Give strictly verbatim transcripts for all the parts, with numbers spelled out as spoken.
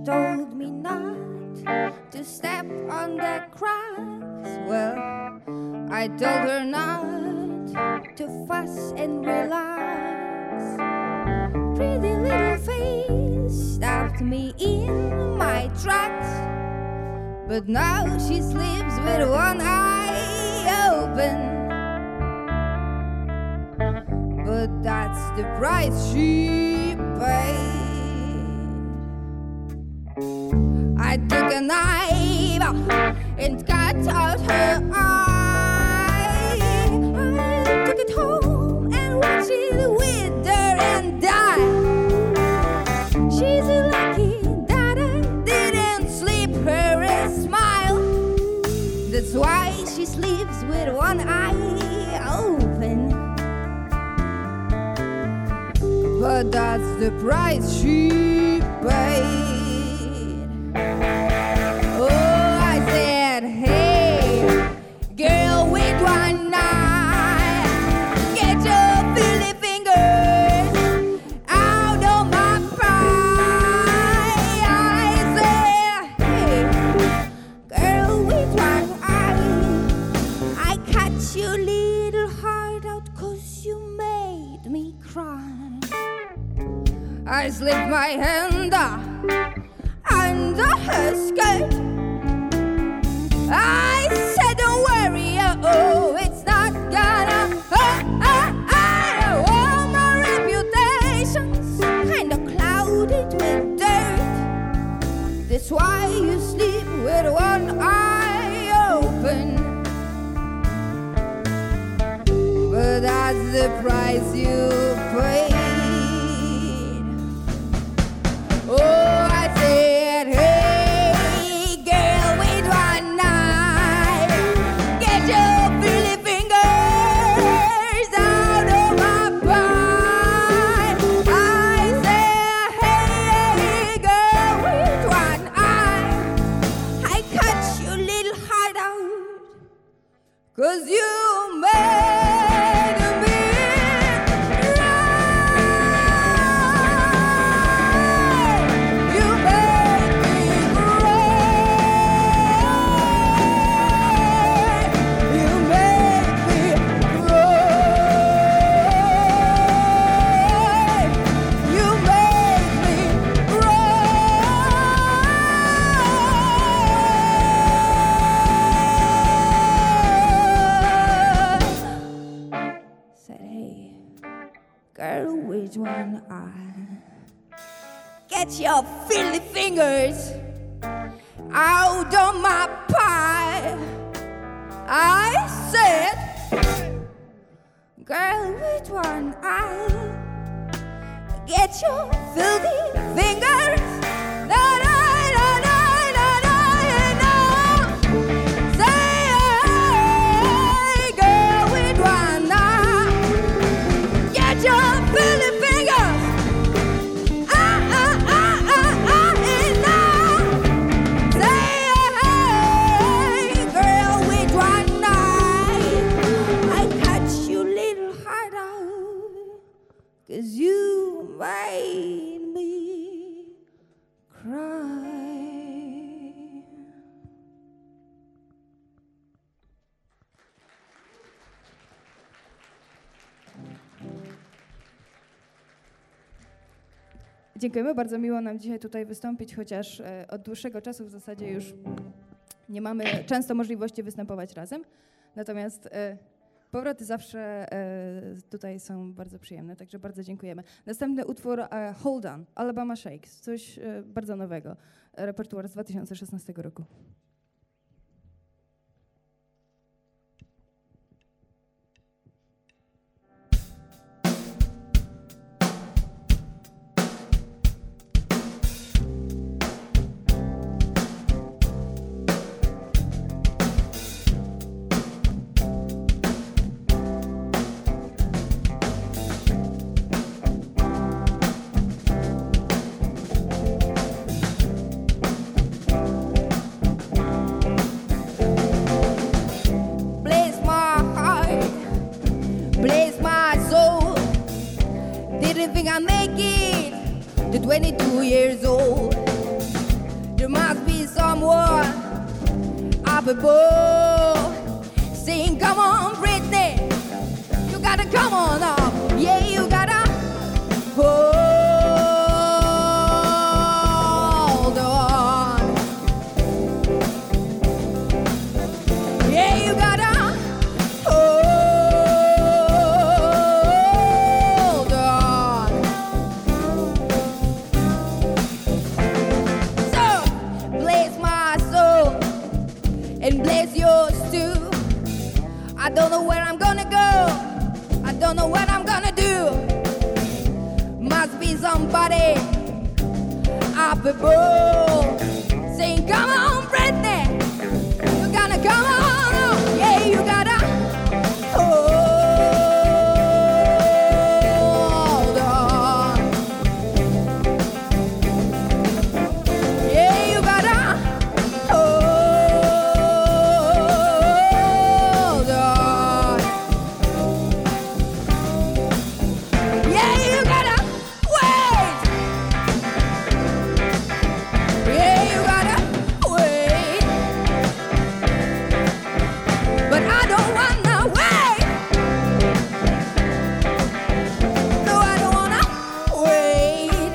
told me not to step on the cracks. Well, I told her not to fuss and relax. Pretty little face stopped me in my tracks, but now she sleeps with one eye open. But that's the price she paid. I took a knife and cut out her eye. I took it home and watched it wither and die. She's lucky that I didn't sleep her a smile. That's why she sleeps with one eye open. But that's the price she paid. Oh, I said, hey, girl with one eye, get your filthy fingers out of my pie. I said, hey, girl with one eye, I cut your little heart out 'cause you made me cry. I slipped my hand under her skirt. I said, don't worry, oh, it's not gonna hurt. Oh, my reputation's kinda clouded with dirt. That's why you sleep with one eye open. But that's the price you pay. Oh, I said, hey, girl with one eye, get your filthy fingers out of my pie. I said, hey, girl with one eye, I cut your little heart out 'cause you made me. Girl with one eye, get your filthy fingers out of my pie. I said, girl with one eye, get your filthy fingers. Da, da, da, da, da, da, da. Say, hey, girl with one eye, get your filthy fingers. Ah, ah, ah, ah, ah, and now. Say, hey, girl with one eye, I cut your little heart out 'cause you made me cry. Dziękujemy, bardzo miło nam dzisiaj tutaj wystąpić, chociaż e, od dłuższego czasu w zasadzie już nie mamy często możliwości występować razem. Natomiast e, powroty zawsze e, tutaj są bardzo przyjemne, także bardzo dziękujemy. Następny utwór e, Hold On, Alabama Shakes, coś e, bardzo nowego, repertuar z dwa tysiące szesnastego roku. Didn't think I'd make it to twenty-two years old. up above, saying, come on, Britney, you gotta come on up. Yeah, you gotta hold on. Yeah, you gotta hold on. So, bless my soul and bless yours too. I don't know where I'm gonna go. I don't know what I'm gonna do. Must be somebody up above saying, come on, Britney, you gotta come on. Yeah, you gotta hold on. Yeah, you gotta hold on. Yeah, you gotta wait. Yeah, you gotta wait. But I don't wanna wait. No, I don't wanna wait.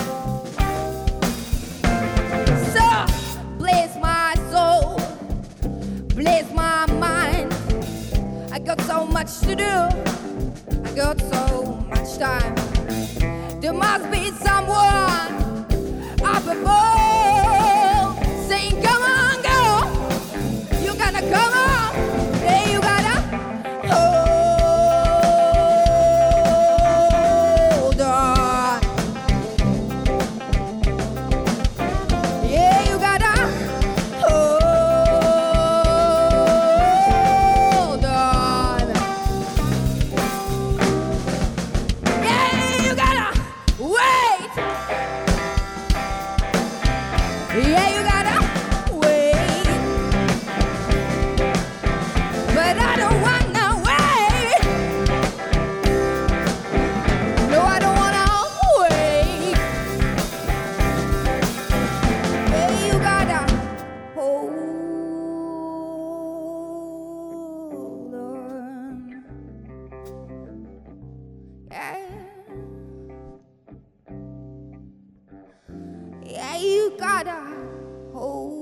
So, bless my soul, bless my mind. I got so much to do. I got so much time. There must be someone up above saying, come on, girl, you gotta come on. Yeah, you gotta hold on. Yeah, you gotta hold on. Yeah, you gotta wait. Yeah, you gotta wait. But I don't wanna wait. No, I don't wanna wait. Yeah, you gotta hold on. Yeah. Yeah, you gotta hold.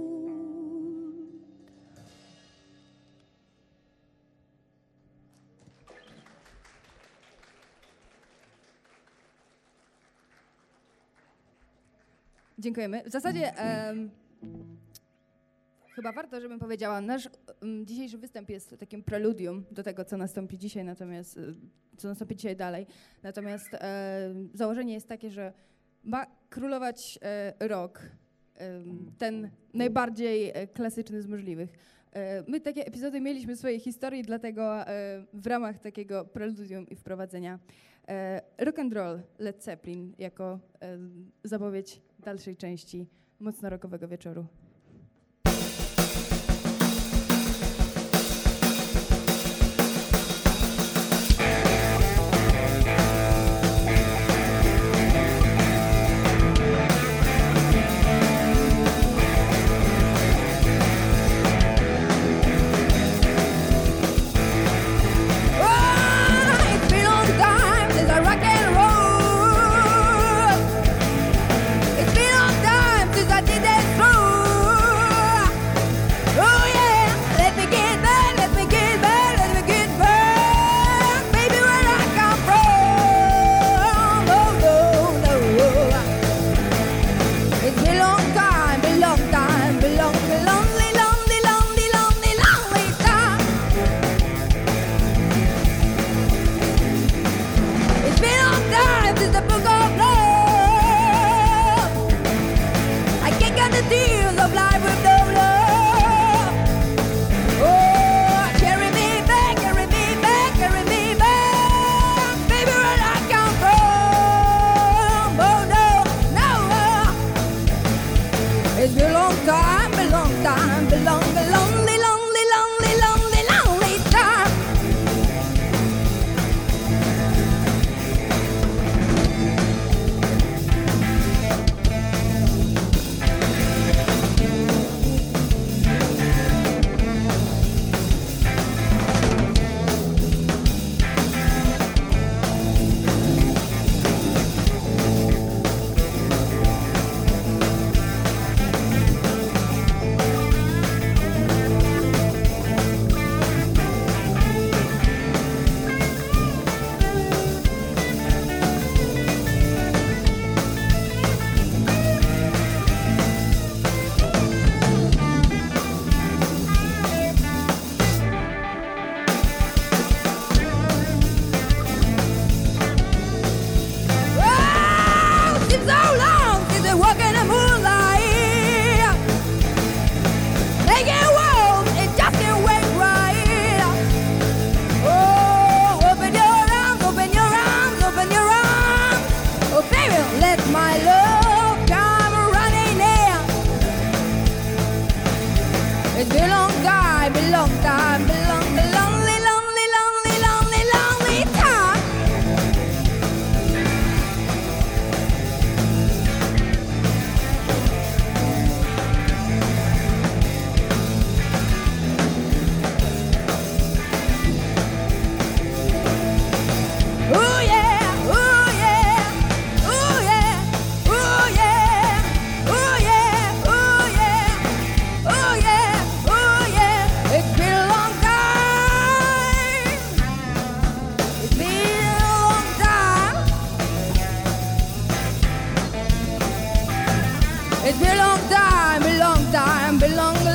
Dziękujemy. W zasadzie em, chyba warto, żebym powiedziała, nasz em, dzisiejszy występ jest takim preludium do tego, co nastąpi dzisiaj, natomiast e, co nastąpi dzisiaj dalej. Natomiast e, założenie jest takie, że ma królować e, rock, em, ten najbardziej e, klasyczny z możliwych. E, my takie epizody mieliśmy w swojej historii, dlatego e, w ramach takiego preludium i wprowadzenia e, rock and roll Led Zeppelin jako e, zapowiedź dalszej części mocno rockowego wieczoru. Oh, it's been a long time since I rock and roll. It's been a long time since I did that slow. Oh yeah, let me get back, let me get back, let me get back, baby, where I come from. Oh no, no. It's been a long time, been a long time, been a long, been a lonely, lonely, lonely, lonely, lonely time. It's been a long time since the book of love. I can't get the tears of life with no love. Oh, carry me back, carry me back, carry me back, baby, where I come from. Oh no, no. It's been a long time, been a long time, been a long, been a lonely, lonely, lonely, lonely, lonely time. star and belong